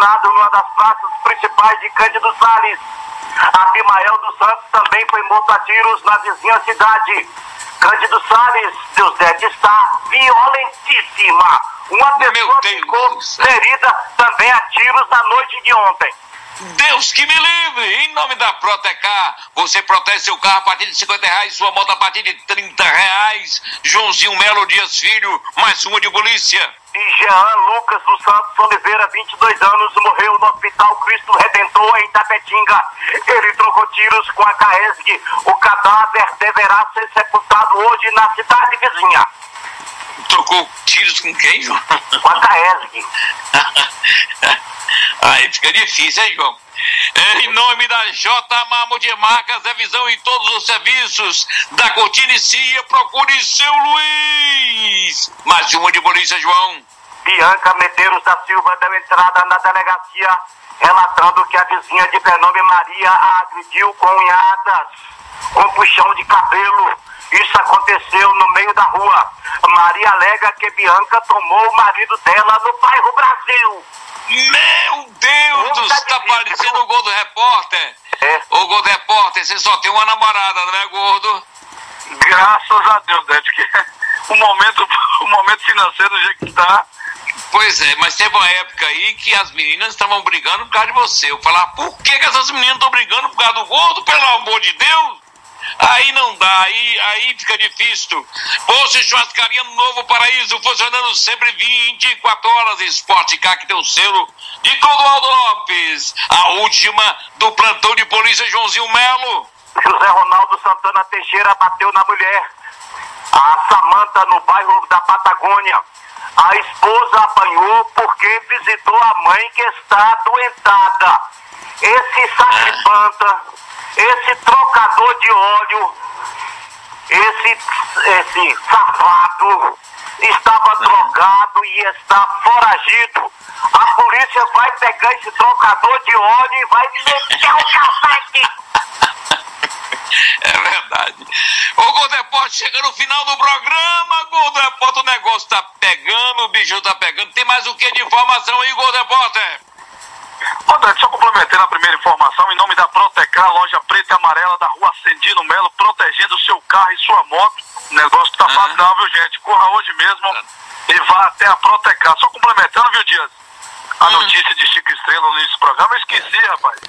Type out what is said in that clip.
assassinado numa das praças principais de Cândido Sales. Abimael dos Santos também foi morto a tiros na vizinha cidade. Cândido Sales, Deusdete, está violentíssima. Uma pessoa ficou ferida também a tiros na noite de ontem. Deus que me livre! Em nome da Protecar, você protege seu carro a partir de R$50, sua moto a partir de R$30. Joãozinho Melo Dias Filho, mais uma de polícia. E Jean Lucas dos Santos Oliveira, 22 anos, morreu no Hospital Cristo Redentor, em Tapetinga. Ele trocou tiros com a Caesg. O cadáver deverá ser sepultado hoje na cidade vizinha. Trocou tiros com quem, João? Com a Caesg. Aí fica difícil, hein, João? Em nome da J. Mamo de Marcas, Revisão e todos os serviços da Cortina e Cia, procure seu Luiz. Mais uma de polícia, João. Bianca Medeiros da Silva deu entrada na delegacia, relatando que a vizinha de prenome Maria a agrediu com unhadas, com puxão de cabelo. Isso aconteceu no meio da rua. Maria alega que Bianca tomou o marido dela no bairro Brasil. Meu Deus do céu, tá parecendo o Gol do Repórter. É. O Gol do Repórter, você só tem uma namorada, não é, gordo? Graças a Deus, Dete, que o momento financeiro do jeito que tá. Pois é, mas teve uma época aí que as meninas estavam brigando por causa de você. Eu falava, por que essas meninas estão brigando por causa do gordo, pelo amor de Deus? Aí não dá, aí fica difícil. Posto Churrascaria no Novo Paraíso, funcionando sempre 24 horas. Esporte Car, que tem o selo de Clodoaldo Lopes. A última do plantão de polícia, Joãozinho Melo. José Ronaldo Santana Teixeira bateu na mulher. A Samanta, no bairro da Patagônia. A esposa apanhou porque visitou a mãe que está adoentada. Esse sacripanta, esse trocador de óleo, esse safado estava drogado e está foragido. A polícia vai pegar esse trocador de óleo e vai meter o cacete. É verdade. O Gol do Repórter chega no final do programa. Gol do Repórter, o negócio tá pegando, o bicho tá pegando. Tem mais o que de informação aí, Gol do Repórter? André, só complementando a primeira informação, em nome da Protecar, loja preta e amarela da rua Ascendino Melo, protegendo o seu carro e sua moto. O negócio tá fácil não, viu, gente? Corra hoje mesmo e vá até a Protecar. Só complementando, viu, Dias? A notícia de Chico Estrela no início do programa, eu esqueci, rapaz.